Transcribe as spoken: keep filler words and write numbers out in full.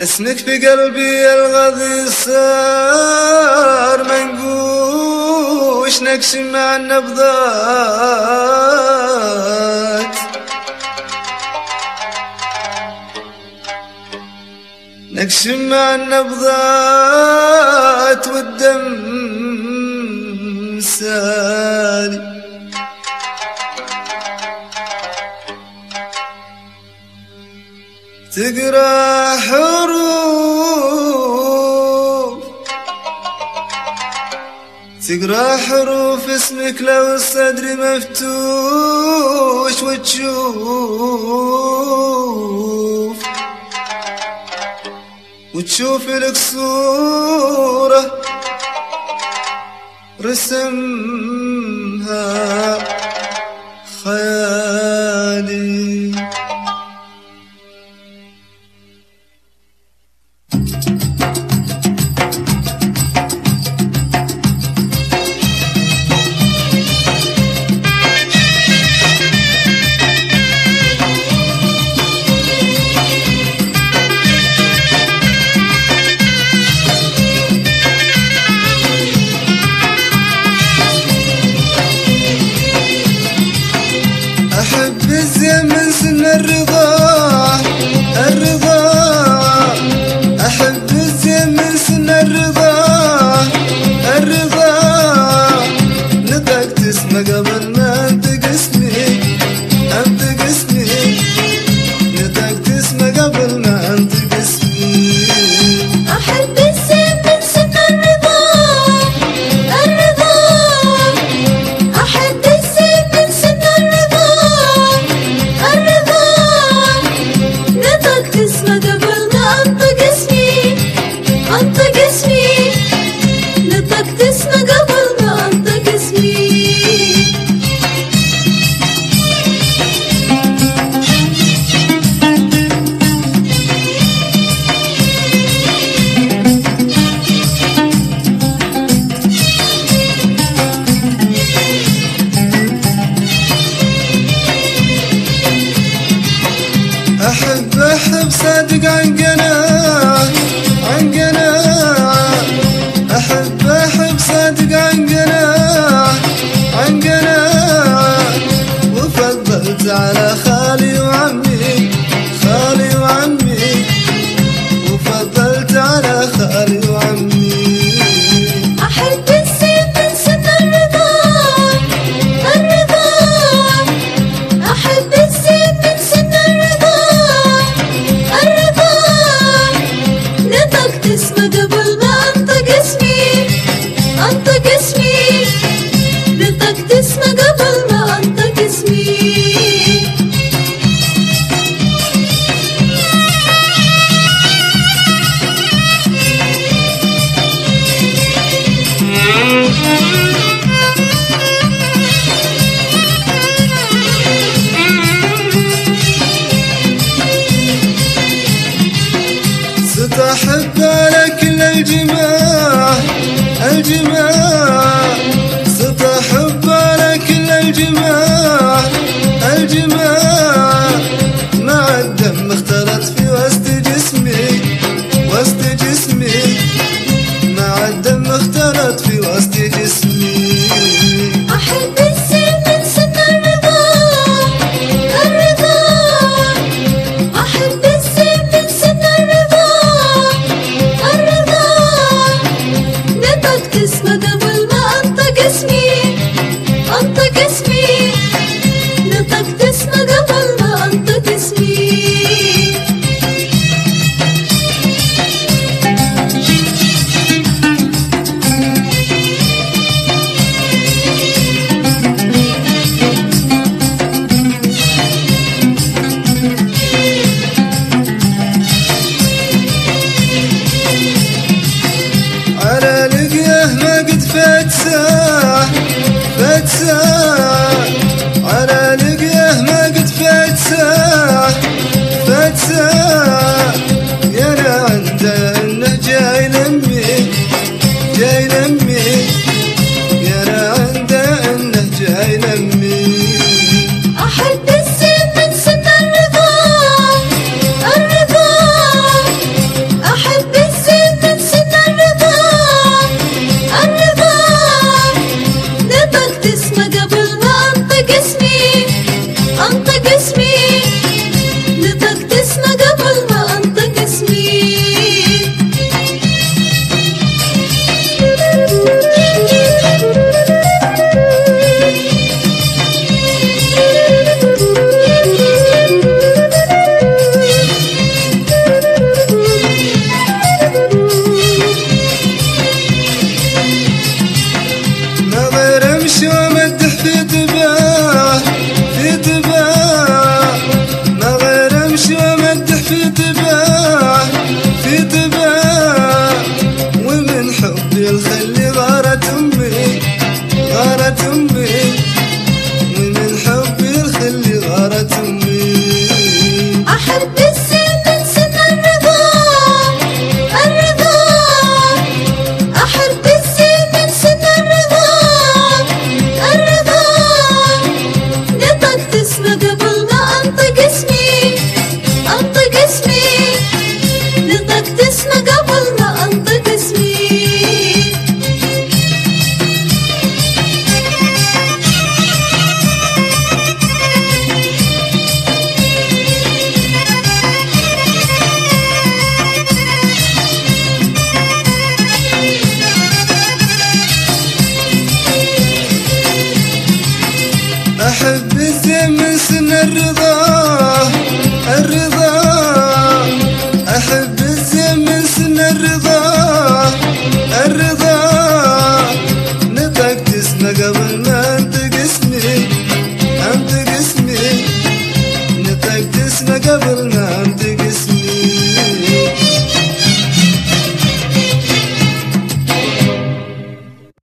اسمك في قلبي الغذي صار منقوش نقش مع النبضات، نقش مع النبضات والدم سالي. تقرا حروف تقرا حروف اسمك لو الصدر مفتوش، وتشوف وتشوف لك صورة رسمها خيالي. أحب الزين من سن الرضا الرضا، أحب الزين من سن الرضا الرضا، نطقت اسمه قبل ما انطق اسمي انطق اسمي، نطقت اسمه قبل ما انطق اسمي. أحب الزين من سن الرضا الرضا، أحب الزين من سن الرضا الرضا، نطقت اسمه قبل ما انطق اسمي انطق اسمي، نطقت اسمه قبل ما انطق اسمي. أحب أحب صادق عن قناع عن قناع، أحب أحب صادق عن قناع عن قناع، وفضلت على خالي وعمي خالي وعمي، وفضلت على خالي وعمي. أحب الزين من سن الرضا الرضا، أحب الزين من سن الرضا الرضا، نطقت اسمه قبل ما انطق اسمي انطق اسمي، نطقت اسمه قبل ما انطق اسمي. ستحب على كل الجماع الجماع، ستحب على كل الجماع الجماع، مع الدم اختلط في وسط جسمي وسط جسمي، مع الدم اختلط في وسط جسمي. أحب الزين من سن الرضا الرضا، أحب الزين من سن الرضا الرضا، نطقت اسمه قبل ما انطق اسمي انطق اسمي، قبل